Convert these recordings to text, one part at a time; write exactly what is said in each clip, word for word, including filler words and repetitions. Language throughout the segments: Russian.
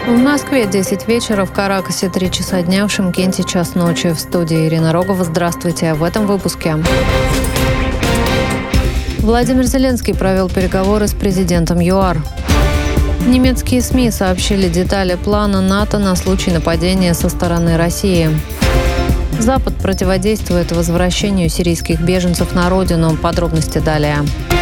В Москве десять вечера, в Каракасе три часа дня, в Шымкенте час ночи. В студии Ирина Рогова. Здравствуйте. В этом выпуске. Владимир Зеленский провел переговоры с президентом ЮАР. Немецкие СМИ сообщили детали плана НАТО на случай нападения со стороны России. Запад противодействует возвращению сирийских беженцев на родину. Подробности далее.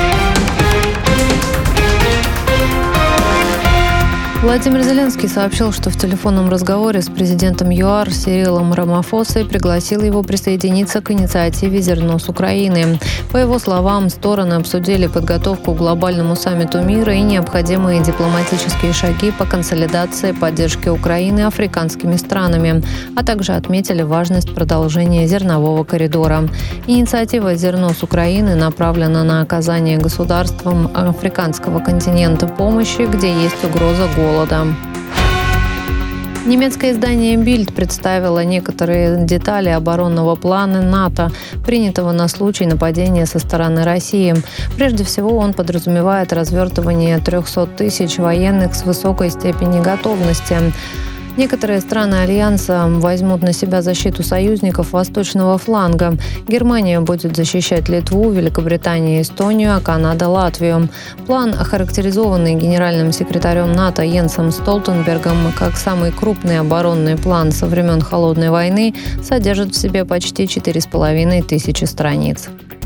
Владимир Зеленский сообщил, что в телефонном разговоре с президентом ЮАР Сирилом Рамафосой пригласил его присоединиться к инициативе «Зерно с Украины». По его словам, стороны обсудили подготовку к глобальному саммиту мира и необходимые дипломатические шаги по консолидации поддержки Украины африканскими странами, а также отметили важность продолжения зернового коридора. Инициатива «Зерно с Украины» направлена на оказание государствам африканского континента помощи, где есть угроза голода. Немецкое издание «Бильд» представило некоторые детали оборонного плана НАТО, принятого на случай нападения со стороны России. Прежде всего, он подразумевает развертывание трехсот тысяч военных с высокой степенью готовности. Некоторые страны Альянса возьмут на себя защиту союзников восточного фланга. Германия будет защищать Литву, Великобритания – Эстонию, а Канада – Латвию. План, охарактеризованный генеральным секретарем НАТО Йенсом Столтенбергом как самый крупный оборонный план со времен Холодной войны, содержит в себе почти четыре с половиной тысячи страниц.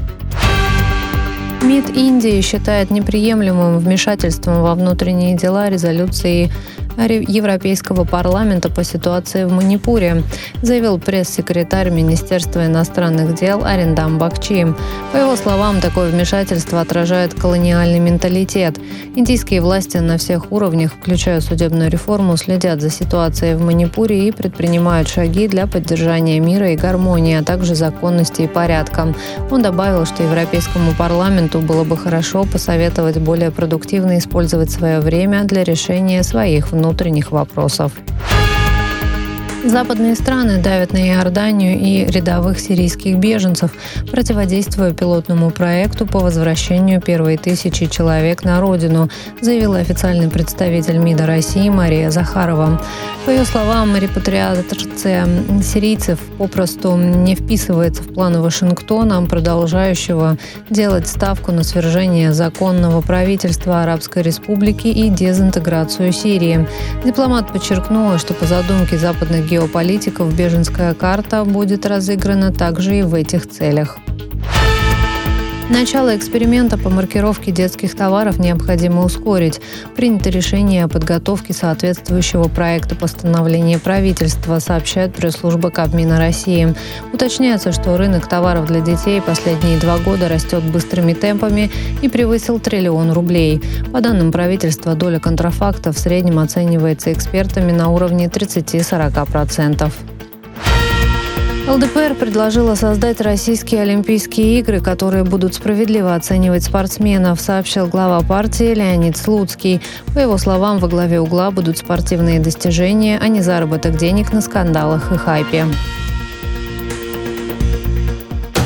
МИД Индии считает неприемлемым вмешательством во внутренние дела резолюции Европейского парламента по ситуации в Манипуре, заявил пресс-секретарь Министерства иностранных дел Ариндам Бакчи. По его словам, такое вмешательство отражает колониальный менталитет. Индийские власти на всех уровнях, включая судебную реформу, следят за ситуацией в Манипуре и предпринимают шаги для поддержания мира и гармонии, а также законности и порядка. Он добавил, что Европейскому парламенту было бы хорошо посоветовать более продуктивно использовать свое время для решения своих внутренних внутренних вопросов. Западные страны давят на Иорданию и рядовых сирийских беженцев, противодействуя пилотному проекту по возвращению первой тысячи человек на родину, заявила официальный представитель МИДа России Мария Захарова. По ее словам, репатриация сирийцев попросту не вписывается в планы Вашингтона, продолжающего делать ставку на свержение законного правительства Арабской Республики и дезинтеграцию Сирии. Дипломат подчеркнула, что по задумке западных геополитиков беженская карта будет разыграна также и в этих целях. Начало эксперимента по маркировке детских товаров необходимо ускорить. Принято решение о подготовке соответствующего проекта постановления правительства, сообщает пресс-служба Кабмина России. Уточняется, что рынок товаров для детей последние два года растет быстрыми темпами и превысил триллион рублей. По данным правительства, доля контрафакта в среднем оценивается экспертами на уровне тридцать-сорок процентов. ЛДПР предложила создать российские Олимпийские игры, которые будут справедливо оценивать спортсменов, сообщил глава партии Леонид Слуцкий. По его словам, во главе угла будут спортивные достижения, а не заработок денег на скандалах и хайпе.